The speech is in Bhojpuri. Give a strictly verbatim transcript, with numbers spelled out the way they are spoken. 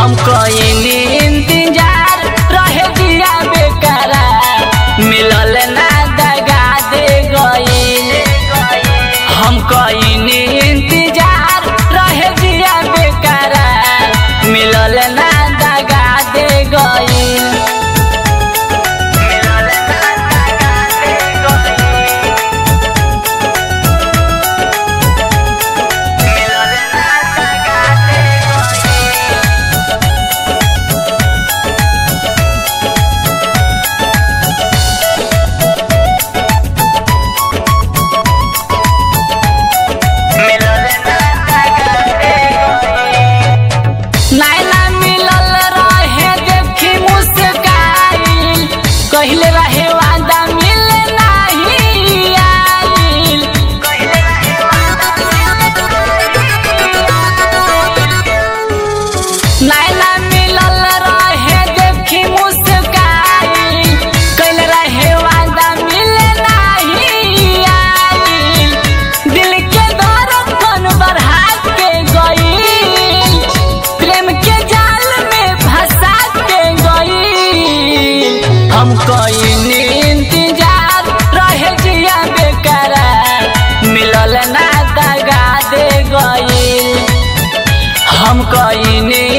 हम कईनी इंतजार रहे दिया बेकरार मिलल ना दगा दे गईल। हम कईनी इंतजार रहे दिया बेकरार मिलल ना दगा दे गईल। कहले रहे वादा मिले नहीं आइल। नैना मिलल रहे देखी मुस्काइल। कहले रहे वादा मिले नहीं आइल। दिल के धड़कन बढ़ा के गईल। प्रेम के जाल में फंसा के गईल। हम कईनी इंतजार रहे जिया बेकरार मिलल ना दगा दे गईल। हम कईनी